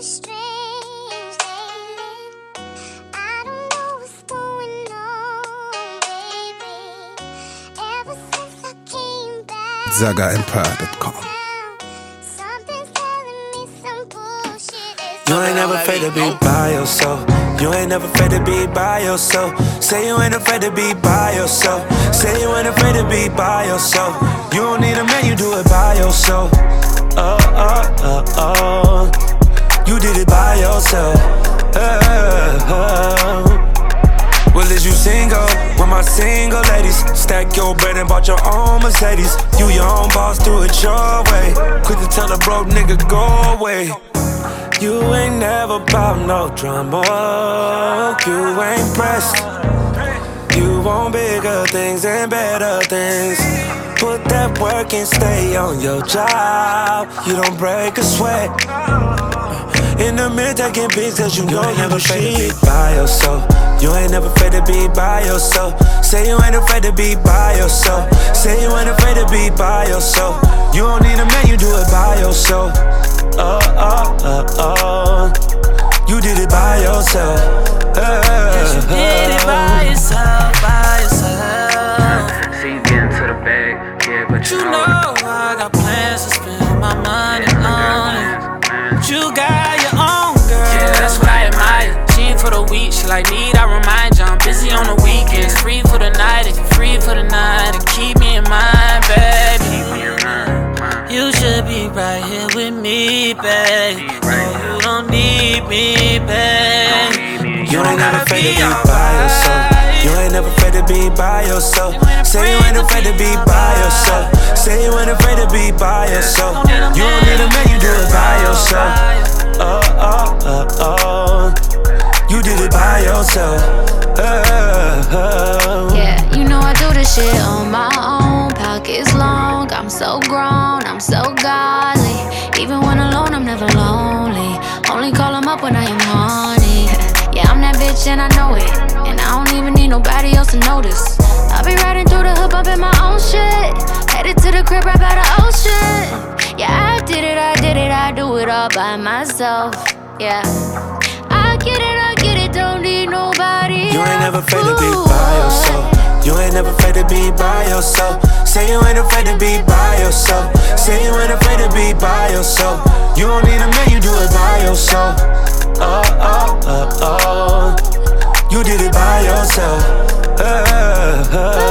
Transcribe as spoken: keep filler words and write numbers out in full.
strange lately. I don't know what's going on, baby. Ever since I came back, Zaga Empire dot com. something's telling me some bullshit is You ain't never afraid to be by yourself. You ain't never afraid to be by yourself. Say you ain't afraid to be by yourself. Say you ain't afraid to be by yourself. You don't need a man, you do it by yourself. Oh, oh, oh, oh. You did it by yourself. Oh, oh. Well, is you single? With my single ladies. Stack your bread and bought your own Mercedes. You your own boss, do it your way. Quick to tell a broke nigga, go away. You ain't never bout no drama. You ain't pressed. You want bigger things and better things. Put that work and stay on your job. You don't break a sweat. In the mirror taking pics cause you know you never afraid to be by yourself. You ain't never afraid to be by yourself. Say you ain't afraid to be by yourself. Say you ain't afraid to be by yourself. You don't need a man, you do it by yourself. Oh, oh, oh, oh. You did it by yourself. Oh, yes, you did it by yourself, by yourself. See you getting to the bag, yeah, but you, you know, know I got plans to spend my money yeah, on it. But you got your own girl. Yeah, that's what I admire. She ain't for the week, she like need I remind you I'm busy on the weekends. Free for the night if you're free for the night. And keep me in mind, baby. Keep me in mind. You should be right here with me, babe. No, you don't need me, babe. You ain't never afraid to be by yourself. You ain't never afraid to be by yourself. Say you ain't afraid to be by yourself. Say you ain't afraid to be by yourself. You don't need a man, you do it by yourself. Oh, oh, oh, oh. You did it by yourself. Oh, oh. Yeah, you know I do this shit on my own. Pockets long, I'm so grown, I'm so godly. Even when alone, I'm never lonely. Only call him up when I am horny. Yeah, I'm that bitch and I know it. And I don't even need nobody else to notice. I be riding through the hood, bumping my own shit. Headed to the crib right by the ocean. Yeah, I did it, I did it, I do it all by myself. Yeah, I get it, I get it, don't need nobody. You ain't never afraid to be by yourself. You ain't never afraid to be by yourself. Say you ain't afraid to be by yourself. Say you ain't afraid to be by yourself. You don't need a man, you do it by yourself. Oh, oh, oh, oh. You did it by yourself. Oh, oh.